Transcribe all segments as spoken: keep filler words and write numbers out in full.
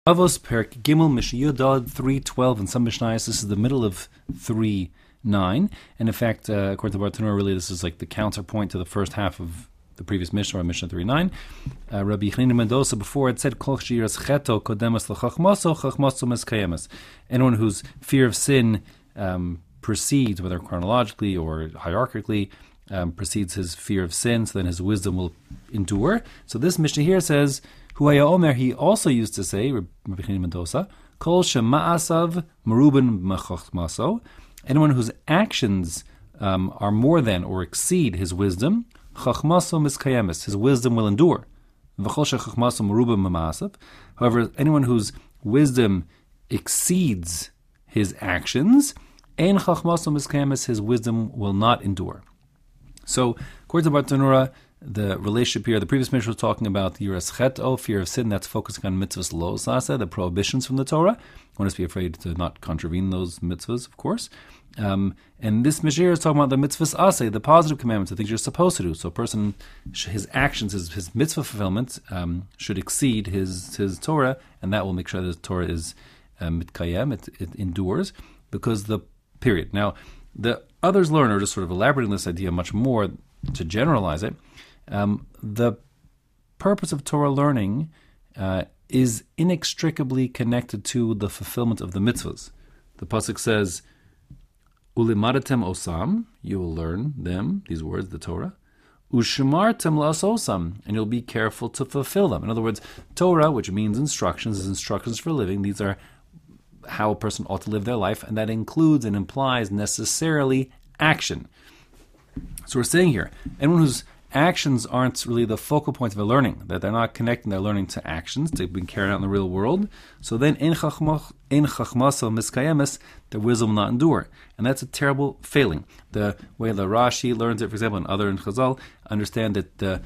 Avos Perk Gimel Mishnah Yud three twelve and some Mishnayos. This is the middle of three nine, and in fact, uh, according to Bartanura, really this is like the counterpoint to the first half of the previous Mishnah, or Mishnah three nine. Uh, Rabbi Yechonina Mendoza before it said Kol Shiras Cheto Kodemas LaChachmaso Chachmaso Meskayemas. Anyone whose fear of sin um, precedes, whether chronologically or hierarchically, um, precedes his fear of sin, so then his wisdom will endure. So this Mishnah here says, Huaya Omer, he also used to say, Rabbi Yechonina Mendoza, Kol Shema'asav Meruben Mechachmaso, anyone whose actions um, are more than or exceed his wisdom, Chachmaso Miskayemis, his wisdom will endure. V'chol Shechachmaso Meruben Ma'asav. However, anyone whose wisdom exceeds his actions, Ein Chachmaso Miskayemis, his wisdom will not endure. So, according to Bartanura, the relationship here, the previous Mishnah was talking about Yiras Cheto, fear of sin, that's focusing on mitzvahs lo sasa, the prohibitions from the Torah. One has to be afraid to not contravene those mitzvahs, of course. Um, and this Mishnah is talking about the mitzvahs aseh, the positive commandments, the things you're supposed to do. So a person, his actions, his, his mitzvah fulfillment um, should exceed his his Torah, and that will make sure that the Torah is mitkayem, it, it endures, because the period. Now, the others learn, or just sort of elaborating this idea much more to generalize it, Um, the purpose of Torah learning uh, is inextricably connected to the fulfillment of the mitzvahs. The pasuk says, "Ulimadatem osam," you will learn them, these words, the Torah. "Ushemartem la'asosam," and you'll be careful to fulfill them. In other words, Torah, which means instructions, is instructions for living. These are how a person ought to live their life, and that includes and implies necessarily action. So we're saying here, anyone who's actions aren't really the focal point of their learning, that they're not connecting their learning to actions, to being carried out in the real world. So then, in chachmaso miskayemis, their wisdom will not endure. And that's a terrible failing. The way the Rashi learns it, for example, and other in Chazal, understand that the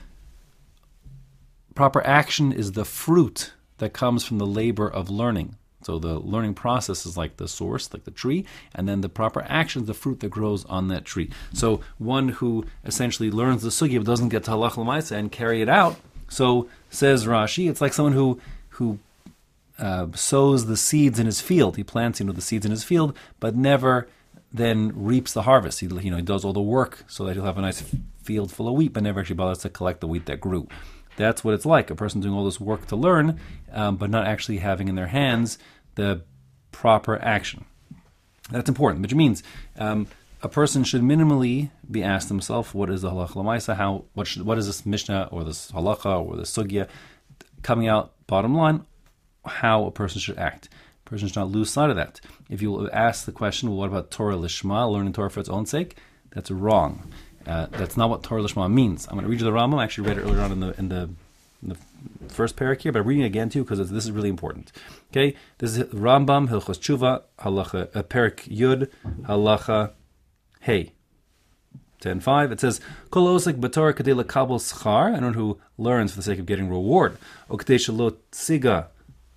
proper action is the fruit that comes from the labor of learning. So the learning process is like the source, like the tree, and then the proper action is the fruit that grows on that tree. So one who essentially learns the sugya but doesn't get to halach l'maisa and carry it out, so says Rashi, it's like someone who who uh, sows the seeds in his field. He plants, you know, the seeds in his field, but never then reaps the harvest. He, you know, he does all the work so that he'll have a nice field full of wheat, but never actually bothers to collect the wheat that grew. That's what it's like, a person doing all this work to learn, um, but not actually having in their hands the proper action. That's important, which means um, a person should minimally be asked himself, what is the halacha l'maisa, how, what, should, what is this Mishnah, or this halacha, or this sugya, coming out, bottom line, how a person should act. A person should not lose sight of that. If you ask the question, well, what about Torah Lishma, learning Torah for its own sake, that's wrong. Uh, that's not what Torah Lishma means. I'm going to read you the Rambam. I actually read it earlier on in the in the, in the first parak here, but I'm reading it again too because this is really important. Okay, this is Rambam Hilchos Tshuva Halacha uh, Parak Yud Halacha Hey ten five. It says Kol osek b'Torah kadei lekabel schar, anyone who learns for the sake of getting reward, o kadei shelo tziga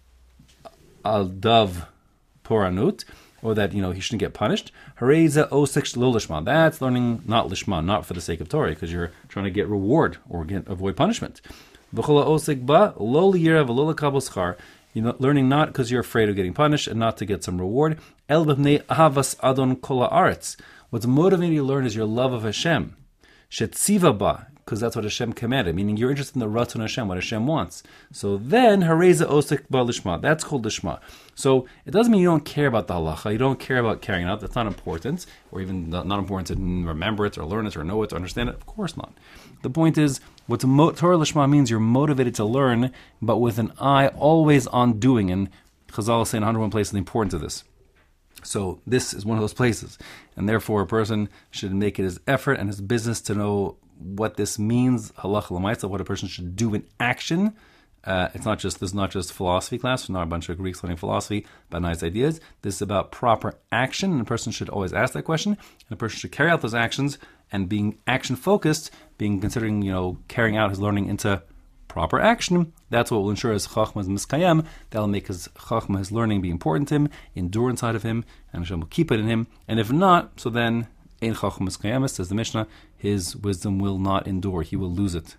al dav poranut, or that, you know, he shouldn't get punished. Hareza osek lo lishma. That's learning not lishma, not for the sake of Torah, because you're trying to get reward or get avoid punishment. V'chola osek ba lo liyira v'lo lekabel schar. You know, learning not because you're afraid of getting punished and not to get some reward. El b'nei ahavas adon kol haaretz. What's motivating you to learn is your love of Hashem. Shetziva ba, because that's what Hashem commanded, meaning you're interested in the Ratzon Hashem, what Hashem wants. So then, hareza osek ba lishma, that's called lishma. So it doesn't mean you don't care about the halacha, you don't care about carrying it out, that's not important, or even not, not important to remember it, or learn it, or know it, or understand it, of course not. The point is, what mo- Torah lishma means you're motivated to learn, but with an eye always on doing, and Chazal is saying in one hundred one places the importance of this. So this is one of those places, and therefore a person should make it his effort and his business to know what this means, halacha l'maisa, what a person should do in action. Uh, it's not just this is not just philosophy class. It's not a bunch of Greeks learning philosophy about nice ideas. This is about proper action, and a person should always ask that question, and a person should carry out those actions, and being action focused, being considering, you know, carrying out his learning into proper action. That's what will ensure his chachma is miskayem. That'll make his chachma, his learning, be important to him, endure inside of him, and Hashem will keep it in him. And if not, so then ein chachma miskayem, says the Mishnah, his wisdom will not endure. He will lose it.